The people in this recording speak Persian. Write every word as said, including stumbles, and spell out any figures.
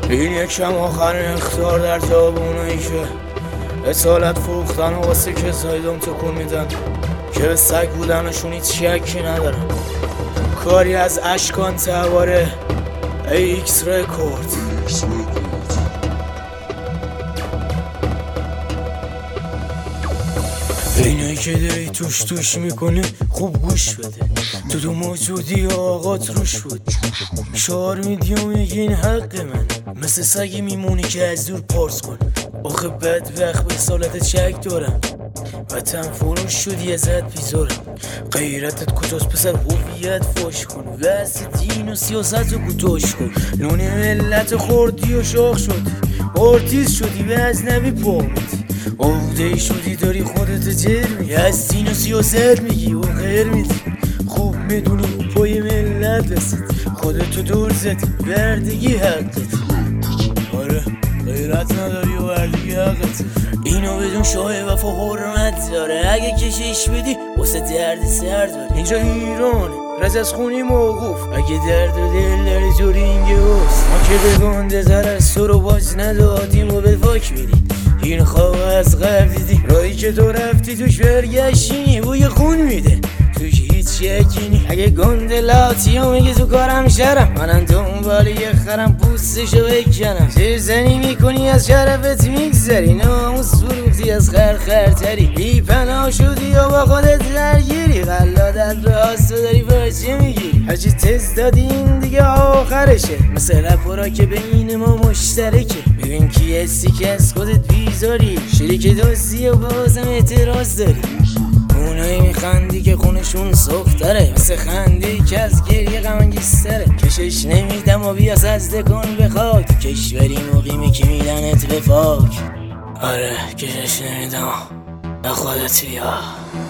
این یکم آخرین اختیار در جواب اونایی که اصالت فروختن و واسه کسایی دم تکون میدن که به سگ بودنشون هیچ شکی ندارن. کاری از اشکان تباره ایکس رکورد. اینایی که داری توش توش میکنی خوب گوش بده، تو دو موجودی آقات روش بود. شعار میدی و میگی این حق من، مثل سگی میمونی که از دور پارس کن. آخه بدبخت به سالتت شک دارم، وطن فروش شدی ازت بیزارم. غیرتت کجاست پسر؟ هویت فاش کن، واسه دین و سیاست رو کوتاش کن. نون ملت خوردی و شاخ شدی، آرتیست شدی و از نبی پامدی. عقده‌ای شدی داری خودت جر میگی، از دین و سیاست میگی و غیر میدی. خوب میدونی پای ملت رسید، خودتو دور زدی بردگی حقت. آره غیرت نداری و بردگی حقت. اینو بدون شاه وفا حرمت داره، اگه کشش بدی واسه درد سر داره. اینجا ایرانه رز از خونی موقوف، اگه درد و دل داری تو رینگ اوست. ما که به گنده تر از تو رو باز ندادیم و به واک میدی. این خواب از قبل دیدی، راهی که تو رفتی توش برگشتی بوی خون میده، توش هیچ شکی نی. اگه گنده لاتی ها میگه تو کارم شرم، منم دنبال یه خرم پوستشو بکنم. چه زنی میکنی از شرفت میگذری، ناموس فروختی از خر خرتری. بی پناه شدی و با خودت درگیری، قلادت به آسو داری بچه میگیری. هرچی تست دادی این دیگه آخرشه، مثل رپورا که بین ما مشترکه. ببین کی هستی که از خودت بیزاری، شریک دوستی و بازم اعتراض داری. اونایی میخندی که خونشون سختره، مثل خندی که از گریه غمانگیزتره. کشش نمیدم و بیاس از دکن به خاک، کشوری مقیمی که میدنت به پاک. آره کشش نمیدم و خودت بیا.